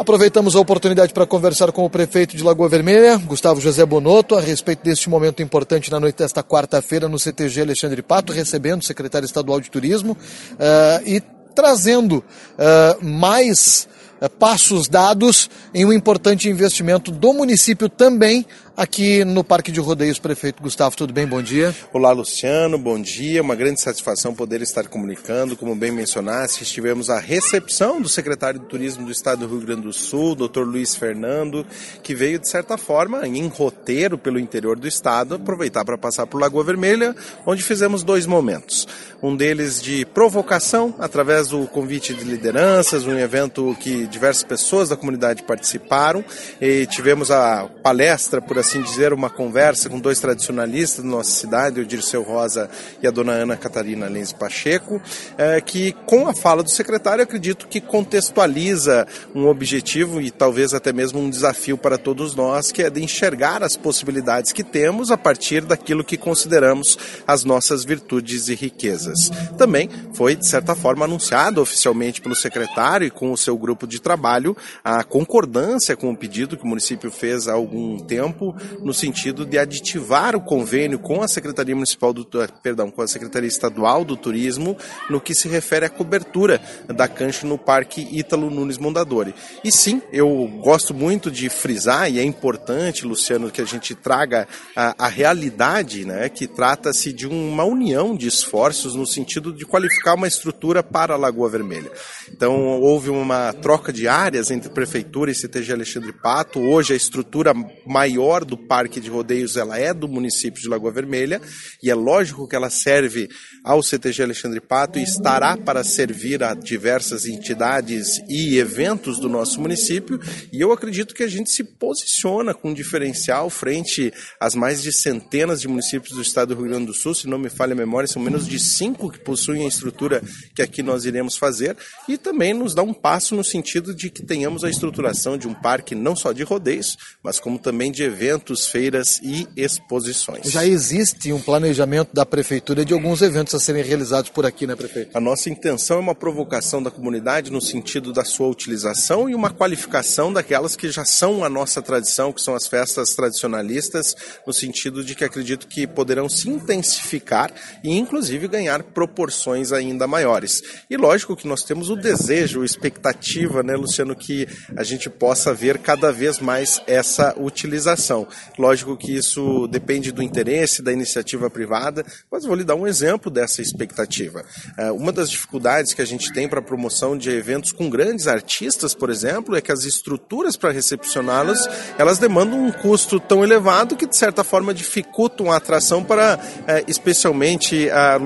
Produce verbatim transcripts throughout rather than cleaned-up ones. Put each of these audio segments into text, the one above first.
aproveitamos a oportunidade para conversar com o prefeito de Lagoa Vermelha, Gustavo José Bonotto, a respeito deste momento importante na noite desta quarta-feira no C T G Alexandre Pato, recebendo o secretário estadual de Turismo uh, e trazendo uh, mais uh, passos dados em um importante investimento do município também aqui no Parque de Rodeios. Prefeito Gustavo, tudo bem? Bom dia. Olá, Luciano, bom dia. Uma grande satisfação poder estar comunicando. Como bem mencionaste, estivemos à recepção do secretário de Turismo do Estado do Rio Grande do Sul, doutor Luiz Fernando, que veio, de certa forma, em roteiro pelo interior do estado, aproveitar para passar por Lagoa Vermelha, onde fizemos dois momentos. Um deles de provocação, através do convite de lideranças, um evento que diversas pessoas da comunidade participaram, e tivemos a palestra, por assim dizer, uma conversa com dois tradicionalistas da nossa cidade, o Dirceu Rosa e a dona Ana Catarina Lenz Pacheco, é, que com a fala do secretário, acredito que contextualiza um objetivo e talvez até mesmo um desafio para todos nós, que é de enxergar as possibilidades que temos a partir daquilo que consideramos as nossas virtudes e riquezas. Também foi, de certa forma, anunciado oficialmente pelo secretário e com o seu grupo de trabalho a concordância com o pedido que o município fez há algum tempo, no sentido de aditivar o convênio com a Secretaria Municipal do, perdão, com a Secretaria Estadual do Turismo no que se refere à cobertura da cancha no Parque Ítalo Nunes Mondadori. E sim, eu gosto muito de frisar, e é importante, Luciano, que a gente traga a, a realidade, né, que trata-se de uma união de esforços no sentido de qualificar uma estrutura para a Lagoa Vermelha. Então, houve uma troca de áreas entre Prefeitura e C T G Alexandre Pato. Hoje a estrutura maior do Parque de Rodeios ela é do município de Lagoa Vermelha, e é lógico que ela serve ao C T G Alexandre Pato e estará para servir a diversas entidades e eventos do nosso município, e eu acredito que a gente se posiciona com um diferencial frente às mais de centenas de municípios do estado do Rio Grande do Sul. Se não me falha a memória, são menos de cinco que possuem a estrutura que aqui nós iremos fazer, e também nos dá um passo no sentido de que tenhamos a estruturação de um parque não só de rodeios, mas como também de eventos, feiras e exposições. Já existe um planejamento da Prefeitura de alguns eventos a serem realizados por aqui, né, prefeito? A nossa intenção é uma provocação da comunidade no sentido da sua utilização e uma qualificação daquelas que já são a nossa tradição, que são as festas tradicionalistas, no sentido de que acredito que poderão se intensificar e inclusive ganhar proporções ainda maiores. E lógico que nós temos o desejo, a expectativa, né, Luciano, que a gente possa ver cada vez mais essa utilização. Lógico que isso depende do interesse da iniciativa privada, mas vou lhe dar um exemplo dessa expectativa. Uma das dificuldades que a gente tem para a promoção de eventos com grandes artistas, por exemplo, é que as estruturas para recepcioná-los, elas demandam um custo tão elevado que, de certa forma, dificultam a atração para, especialmente,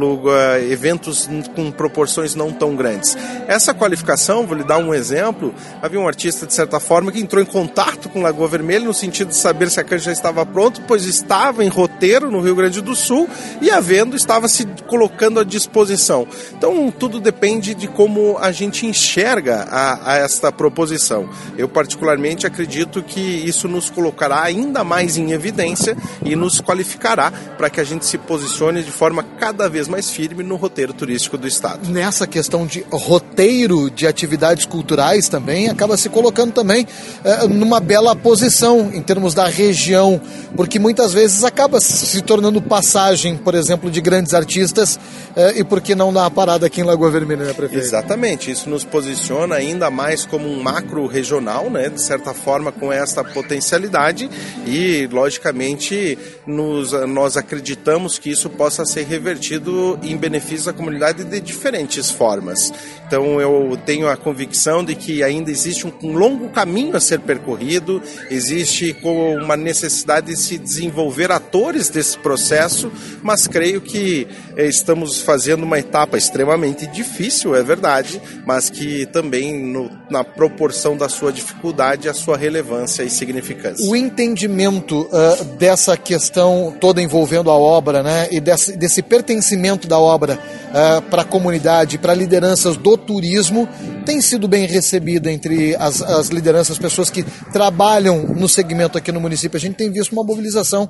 eventos com proporções não tão grandes. Essa qualificação, vou lhe dar um exemplo, havia um artista, de certa forma, que entrou em contato com Lagoa Vermelha no sentido de saber se a cancha já estava pronta, pois estava em roteiro no Rio Grande do Sul e, havendo, estava se colocando à disposição. Então, tudo depende de como a gente enxerga a, a esta proposição. Eu, particularmente, acredito que isso nos colocará ainda mais em evidência e nos qualificará para que a gente se posicione de forma cada vez mais firme no roteiro turístico do estado. Nessa questão de roteiro de atividades culturais também, acaba se colocando também é, numa bela posição em termos da região, porque muitas vezes acaba se tornando passagem, por exemplo, de grandes artistas, é, e por que não dar uma parada aqui em Lagoa Vermelha, né, prefeito? Exatamente, isso nos posiciona ainda mais como um macro regional, né, de certa forma, com esta potencialidade, e logicamente nos, nós acreditamos que isso possa ser revertido em benefício da comunidade de diferentes formas. Então eu tenho a convicção de que ainda existe um longo caminho a ser percorrido, existe uma necessidade de se desenvolver atores desse processo, mas creio que estamos fazendo uma etapa extremamente difícil, é verdade, mas que também no, na proporção da sua dificuldade, a sua relevância e significância. O entendimento uh, dessa questão toda envolvendo a obra, né, e desse, desse pertencimento da obra uh, para a comunidade, para lideranças do turismo, tem sido bem recebida entre as, as lideranças, as pessoas que trabalham no segmento aqui no município. A gente tem visto uma mobilização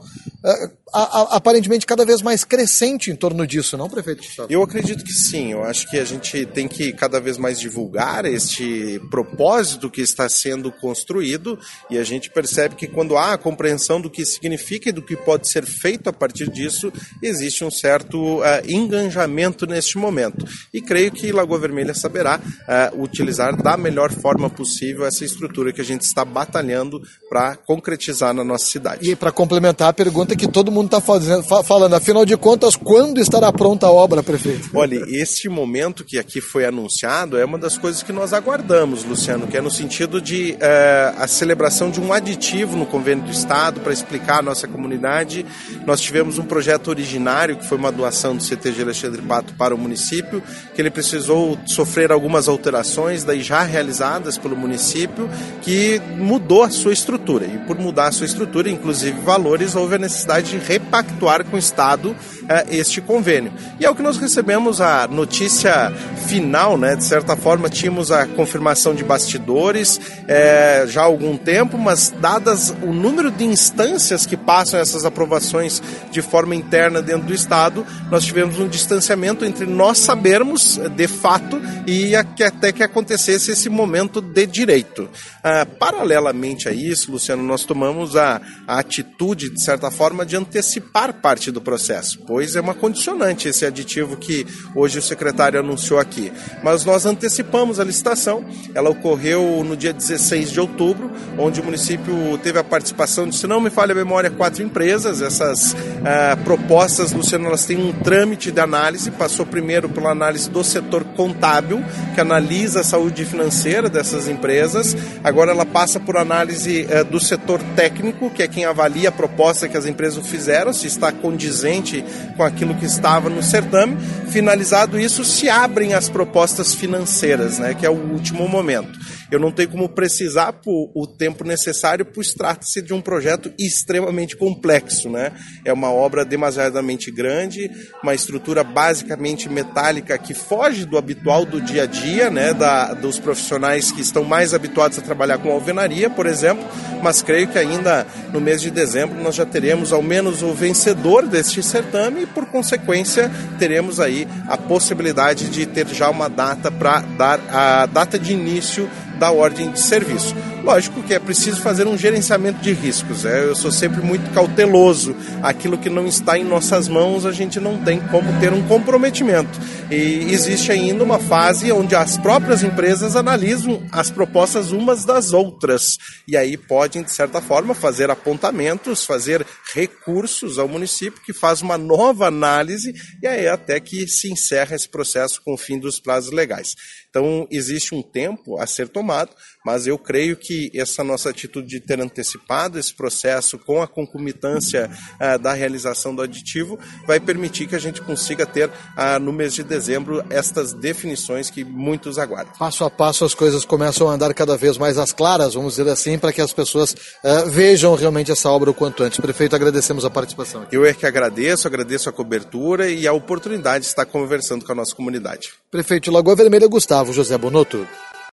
aparentemente cada vez mais crescente em torno disso, não, prefeito Gustavo? Eu acredito que sim, eu acho que a gente tem que cada vez mais divulgar este propósito que está sendo construído, e a gente percebe que quando há a compreensão do que significa e do que pode ser feito a partir disso, existe um certo uh, engajamento neste momento. E creio que Lagoa Vermelha saberá uh, utilizar da melhor forma possível essa estrutura que a gente está batalhando para concretizar na nossa cidade. E para complementar a pergunta que todo mundo está falando, afinal de contas, quando estará pronta a obra, prefeito? Olha, este momento que aqui foi anunciado é uma das coisas que nós aguardamos, Luciano, que é no sentido de uh, a celebração de um aditivo no convênio do Estado para explicar à nossa comunidade. Nós tivemos um projeto originário, que foi uma doação do C T G Alexandre Pato para o município, que ele precisou sofrer algumas alterações, daí já realizadas pelo município, que mudou a sua estrutura. E por mudar a sua estrutura, inclusive valores, houve a necessidade de repactuar com o Estado eh, este convênio. E é o que nós recebemos a notícia final, né? De certa forma, tínhamos a confirmação de bastidores eh, já há algum tempo, mas dadas o número de instâncias que passam essas aprovações de forma interna dentro do Estado, nós tivemos um distanciamento entre nós sabermos de fato e até que acontecesse esse momento de direito. Ah, paralelamente a isso, Luciano, nós tomamos a, a atitude, de certa forma, de antecipar parte do processo, pois é uma condicionante esse aditivo que hoje o secretário anunciou aqui. Mas nós antecipamos a licitação, ela ocorreu no dia dezesseis de outubro, onde o município teve a participação de, se não me falha a memória, quatro empresas. Essas ah, propostas, Luciano, elas têm um trâmite de análise, passou primeiro pela análise do setor contábil, que analisa a saúde financeira dessas empresas, agora ela passa por análise ah, do setor técnico, que é quem avalia a proposta que as empresas fizeram, se está condizente com aquilo que estava no certame. Finalizado isso, se abrem as propostas financeiras, né, que é o último momento. Eu não tenho como precisar por o tempo necessário, pois trata-se de um projeto extremamente complexo, né? É uma obra demasiadamente grande, uma estrutura basicamente metálica que foge do habitual do dia a dia, né? Da, dos profissionais que estão mais habituados a trabalhar com alvenaria, por exemplo, mas creio que ainda no mês de dezembro nós já teremos ao menos o vencedor deste certame e, por consequência, teremos aí a possibilidade de ter já uma data para dar a data de início da ordem de serviço. Lógico que é preciso fazer um gerenciamento de riscos, né? Eu sou sempre muito cauteloso. Aquilo que não está em nossas mãos, a gente não tem como ter um comprometimento. E existe ainda uma fase onde as próprias empresas analisam as propostas umas das outras. E aí podem, de certa forma, fazer apontamentos, fazer recursos ao município, que faz uma nova análise, e aí até que se encerra esse processo com o fim dos prazos legais. Então, existe um tempo a ser tomado, mas eu creio que essa nossa atitude de ter antecipado esse processo com a concomitância ah, da realização do aditivo vai permitir que a gente consiga ter, ah, no mês de dezembro, estas definições que muitos aguardam. Passo a passo as coisas começam a andar cada vez mais às claras, vamos dizer assim, para que as pessoas ah, vejam realmente essa obra o quanto antes. Prefeito, agradecemos a participação aqui. Eu é que agradeço, agradeço a cobertura e a oportunidade de estar conversando com a nossa comunidade. Prefeito de Lagoa Vermelha, Gustavo José Bonotto.